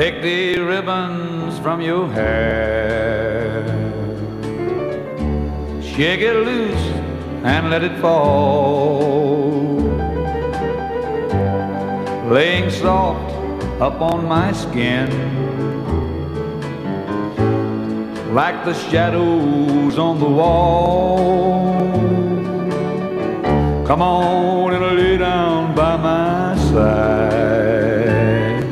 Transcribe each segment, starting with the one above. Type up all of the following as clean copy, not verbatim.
Take the ribbons from your hair, shake it loose and let it fall, laying soft up on my skin like the shadows on the wall. Come on and lay down by my side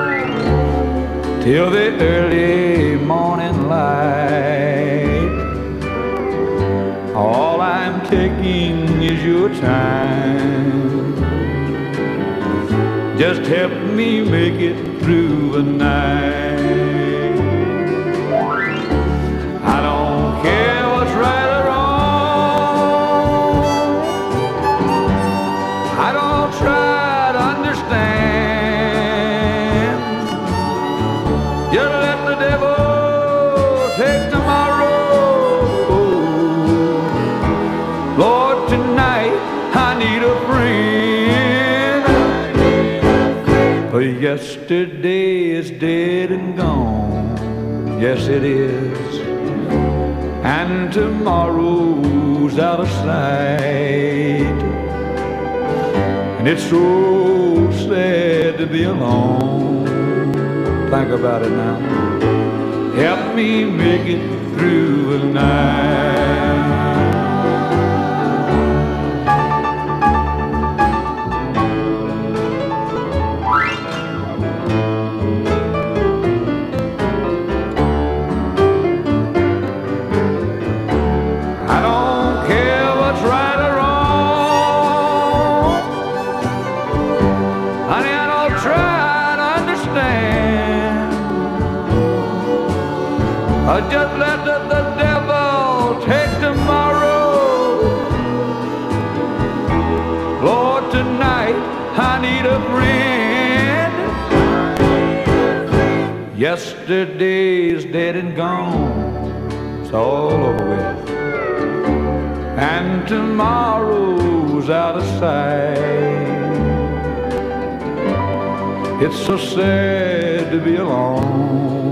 till the early morning light. All I'm taking is your time. Just help me make it through the night. I don't care what's right or wrong. I don't try to understand. Just let the devil take tomorrow. Lord, tonight I need a friend. Yesterday is dead and gone. Yes, it is. And tomorrow's out of sight. And it's so sad to be alone. Think about it now. Help me make it through the night. I don't care what's right or wrong. Honey, I don't try to understand. Just let the devil take tomorrow. Lord, tonight I need a friend. Yesterday's dead and gone. It's all over with. And tomorrow's out of sight. It's so sad to be alone.